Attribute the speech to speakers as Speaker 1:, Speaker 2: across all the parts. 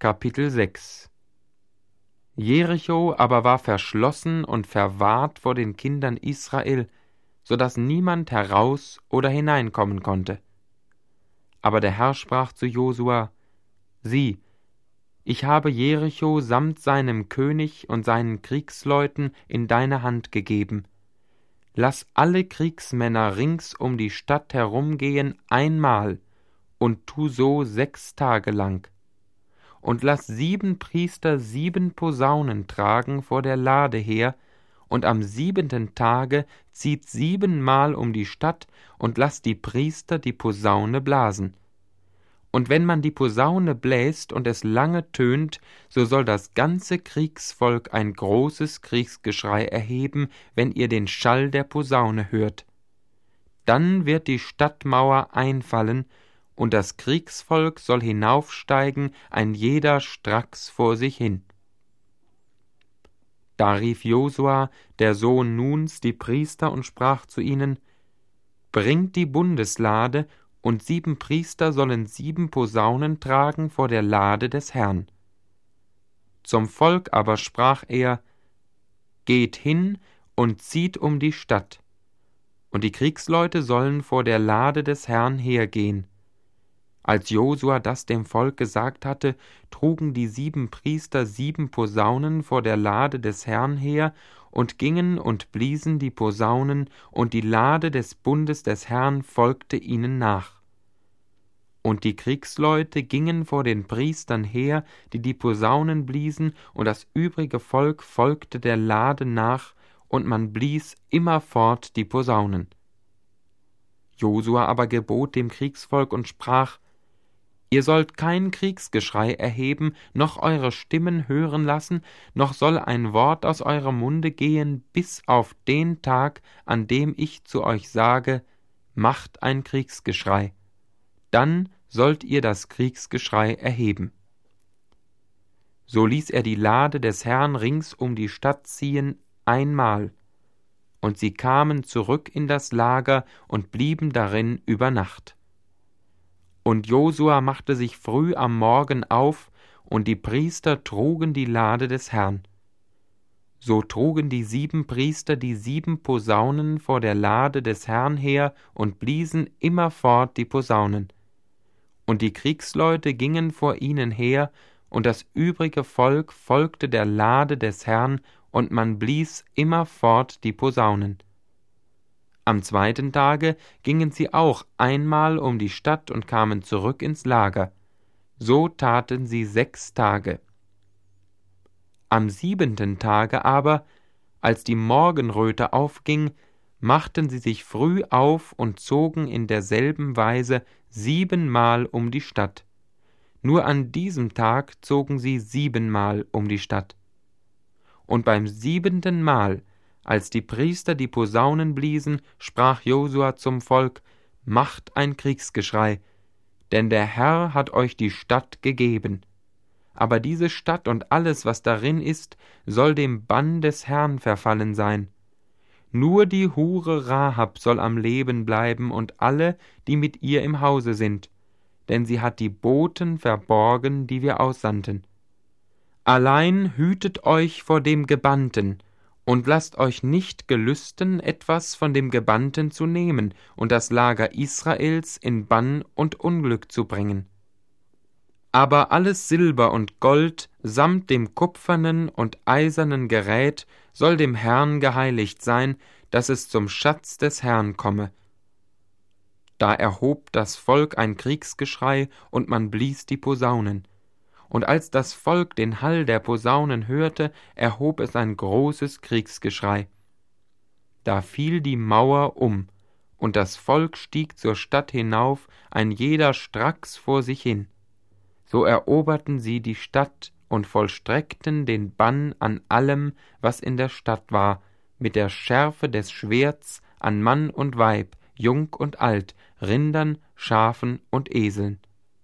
Speaker 1: Kapitel 6. Jericho aber war verschlossen und verwahrt vor den Kindern Israel, so daß niemand heraus oder hineinkommen konnte. Aber der Herr sprach zu Josua: Sieh, ich habe Jericho samt seinem König und seinen Kriegsleuten in deine Hand gegeben. Lass alle Kriegsmänner rings um die Stadt herumgehen einmal, und tu so 6 Tage lang. Und lass 7 Priester 7 Posaunen tragen vor der Lade her, und am 7. Tage zieht 7-mal um die Stadt, und lass die Priester die Posaune blasen. Und wenn man die Posaune bläst und es lange tönt, so soll das ganze Kriegsvolk ein großes Kriegsgeschrei erheben, wenn ihr den Schall der Posaune hört. Dann wird die Stadtmauer einfallen, und das Kriegsvolk soll hinaufsteigen, ein jeder stracks vor sich hin. Da rief Josua, der Sohn Nuns, die Priester und sprach zu ihnen: Bringt die Bundeslade, und 7 Priester sollen 7 Posaunen tragen vor der Lade des Herrn. Zum Volk aber sprach er: Geht hin und zieht um die Stadt, und die Kriegsleute sollen vor der Lade des Herrn hergehen. Als Josua das dem Volk gesagt hatte, trugen die 7 Priester 7 Posaunen vor der Lade des Herrn her und gingen und bliesen die Posaunen, und die Lade des Bundes des Herrn folgte ihnen nach. Und die Kriegsleute gingen vor den Priestern her, die die Posaunen bliesen, und das übrige Volk folgte der Lade nach, und man blies immerfort die Posaunen. Josua aber gebot dem Kriegsvolk und sprach: Ihr sollt kein Kriegsgeschrei erheben, noch eure Stimmen hören lassen, noch soll ein Wort aus eurem Munde gehen, bis auf den Tag, an dem ich zu euch sage: Macht ein Kriegsgeschrei. Dann sollt ihr das Kriegsgeschrei erheben. So ließ er die Lade des Herrn rings um die Stadt ziehen einmal, und sie kamen zurück in das Lager und blieben darin über Nacht. Und Josua machte sich früh am Morgen auf, und die Priester trugen die Lade des Herrn. So trugen die 7 Priester die 7 Posaunen vor der Lade des Herrn her und bliesen immerfort die Posaunen. Und die Kriegsleute gingen vor ihnen her, und das übrige Volk folgte der Lade des Herrn, und man blies immerfort die Posaunen. Am 2. Tage gingen sie auch einmal um die Stadt und kamen zurück ins Lager. So taten sie 6 Tage. Am 7. Tage aber, als die Morgenröte aufging, machten sie sich früh auf und zogen in derselben Weise 7-mal um die Stadt. Nur an diesem Tag zogen sie 7-mal um die Stadt. Und beim 7. Mal, als die Priester die Posaunen bliesen, sprach Josua zum Volk: Macht ein Kriegsgeschrei, denn der Herr hat euch die Stadt gegeben. Aber diese Stadt und alles, was darin ist, soll dem Bann des Herrn verfallen sein. Nur die Hure Rahab soll am Leben bleiben und alle, die mit ihr im Hause sind, denn sie hat die Boten verborgen, die wir aussandten. Allein hütet euch vor dem Gebannten, und lasst euch nicht gelüsten, etwas von dem Gebannten zu nehmen und das Lager Israels in Bann und Unglück zu bringen. Aber alles Silber und Gold samt dem kupfernen und eisernen Gerät soll dem Herrn geheiligt sein, dass es zum Schatz des Herrn komme. Da erhob das Volk ein Kriegsgeschrei, und man blies die Posaunen. Und als das Volk den Hall der Posaunen hörte, erhob es ein großes Kriegsgeschrei. Da fiel die Mauer um, und das Volk stieg zur Stadt hinauf, ein jeder stracks vor sich hin. So eroberten sie die Stadt und vollstreckten den Bann an allem, was in der Stadt war, mit der Schärfe des Schwerts an Mann und Weib, Jung und Alt, Rindern, Schafen und Eseln.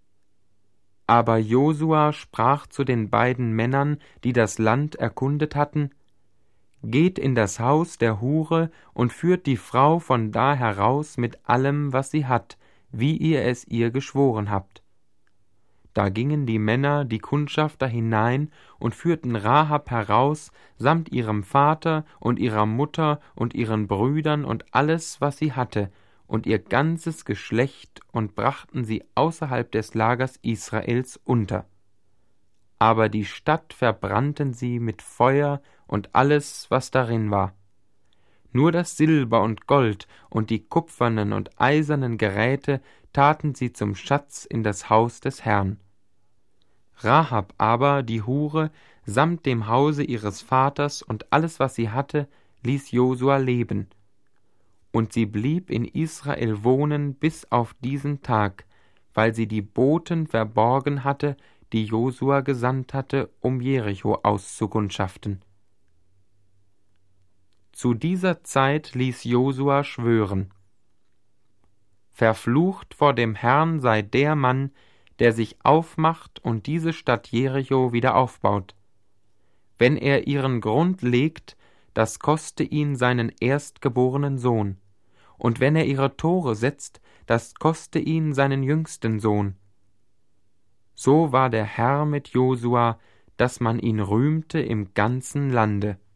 Speaker 1: Aber Josua sprach zu den beiden Männern, die das Land erkundet hatten: Geht in das Haus der Hure und führt die Frau von da heraus mit allem, was sie hat, wie ihr es ihr geschworen habt. Da gingen die Männer, die Kundschafter, hinein und führten Rahab heraus, samt ihrem Vater und ihrer Mutter und ihren Brüdern und alles, was sie hatte, und ihr ganzes Geschlecht, und brachten sie außerhalb des Lagers Israels unter. Aber die Stadt verbrannten sie mit Feuer und alles, was darin war. Nur das Silber und Gold und die kupfernen und eisernen Geräte taten sie zum Schatz in das Haus des Herrn. Rahab aber, die Hure, samt dem Hause ihres Vaters und alles, was sie hatte, ließ Josua leben. Und sie blieb in Israel wohnen bis auf diesen Tag, weil sie die Boten verborgen hatte, die Josua gesandt hatte, um Jericho auszukundschaften. Zu dieser Zeit ließ Josua schwören: Verflucht vor dem Herrn sei der Mann, der sich aufmacht und diese Stadt Jericho wieder aufbaut. Wenn er ihren Grund legt, das koste ihn seinen erstgeborenen Sohn, und wenn er ihre Tore setzt, das koste ihn seinen jüngsten Sohn. So war der Herr mit Josua, dass man ihn rühmte im ganzen Lande.